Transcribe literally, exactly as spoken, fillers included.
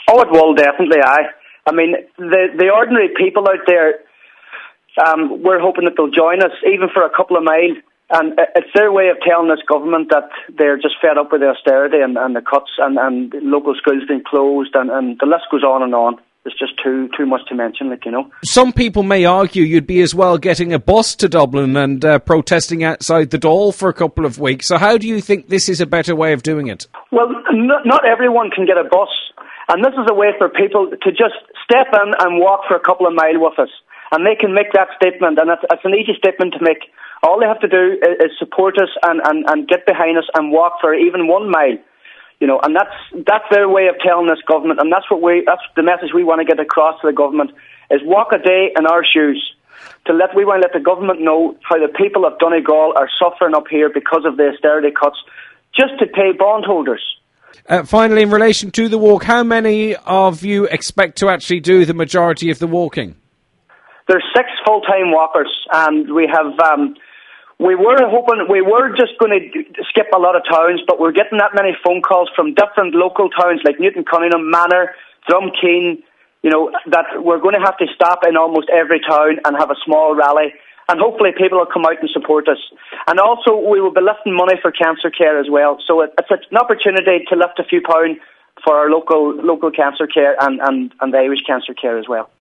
Oh, it will, definitely, aye. I mean, the the ordinary people out there, um, we're hoping that they'll join us, even for a couple of miles. And it's their way of telling this government that they're just fed up with the austerity and, and the cuts and, and local schools being closed, and, and the list goes on and on. It's just too too much to mention, like, you know. Some people may argue you'd be as well getting a bus to Dublin and uh, protesting outside the Dáil for a couple of weeks. So how do you think this is a better way of doing it? Well, not, not everyone can get a bus. And this is a way for people to just step in and walk for a couple of miles with us. And they can make that statement, and it's, it's an easy statement to make. All they have to do is, is support us and, and, and get behind us and walk for even one mile. You know, and that's that's their way of telling this government, and that's what we that's the message we want to get across to the government, is walk a day in our shoes. To let we want to let the government know how the people of Donegal are suffering up here because of the austerity cuts, just to pay bondholders. Uh, finally, in relation to the walk, how many of you expect to actually do the majority of the walking? There's six full-time walkers, and we have. Um, We were hoping, we were just going to skip a lot of towns, but we're getting that many phone calls from different local towns like Newton Cunningham, Manor, Drumkeen, you know, that we're going to have to stop in almost every town and have a small rally. And hopefully people will come out and support us. And also we will be lifting money for cancer care as well. So it's an opportunity to lift a few pounds for our local local cancer care and, and, and the Irish cancer care as well.